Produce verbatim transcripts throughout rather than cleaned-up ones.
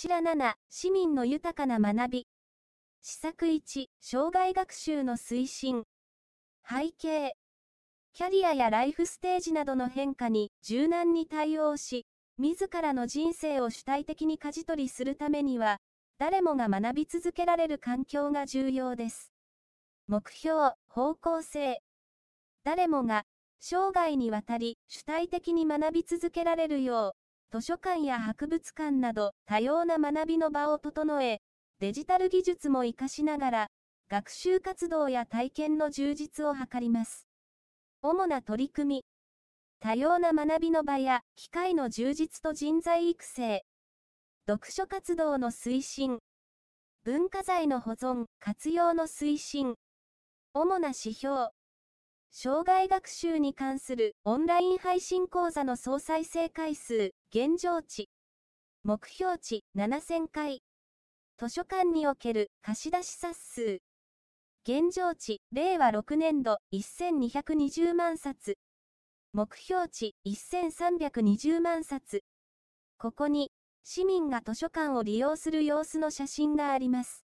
柱なな、市民の豊かな学び。施策いち、生涯学習の推進。背景。キャリアやライフステージなどの変化に柔軟に対応し、自らの人生を主体的に舵取りするためには、誰もが学び続けられる環境が重要です。目標、方向性。誰もが生涯にわたり主体的に学び続けられるよう、図書館や博物館など多様な学びの場を整え、デジタル技術も活かしながら、学習活動や体験の充実を図ります。主な取り組み。多様な学びの場や機会の充実と人材育成。読書活動の推進。文化財の保存、活用の推進。主な指標。生涯学習に関するオンライン配信講座の総再生回数、現状値。目標値ななせんかい。図書館における貸し出し冊数。現状値、れいわろくねんどせんにひゃくにじゅうまんさつ。目標値せんさんびゃくにじゅうまんさつ。ここに、市民が図書館を利用する様子の写真があります。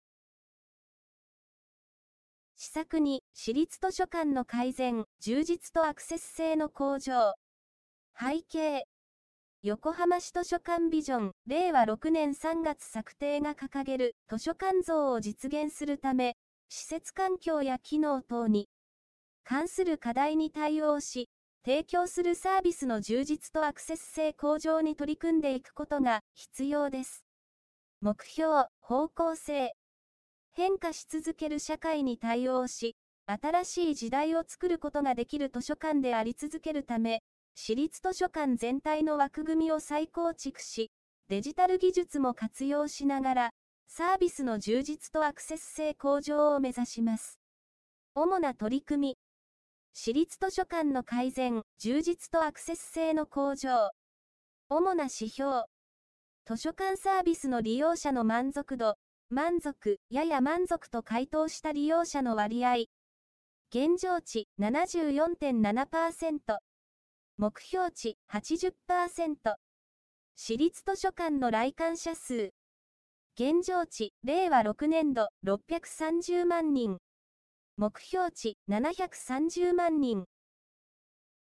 施策に、私立図書館の改善、充実とアクセス性の向上。背景。横浜市図書館ビジョン、れいわろくねんさんがつ策定が掲げる図書館像を実現するため、施設環境や機能等に関する課題に対応し、提供するサービスの充実とアクセス性向上に取り組んでいくことが必要です。目標、方向性。変化し続ける社会に対応し、新しい時代を作ることができる図書館であり続けるため、市立図書館全体の枠組みを再構築し、デジタル技術も活用しながら、サービスの充実とアクセス性向上を目指します。主な取り組み。市立図書館の改善、充実とアクセス性の向上。主な指標。図書館サービスの利用者の満足度。満足、やや満足と回答した利用者の割合。現状値 ななじゅうよんてんななパーセント。目標値 はちじゅっパーセント。市立図書館の来館者数。現状値、れいわろくねんどろっぴゃくさんじゅうまんにん。目標値ななひゃくさんじゅうまんにん。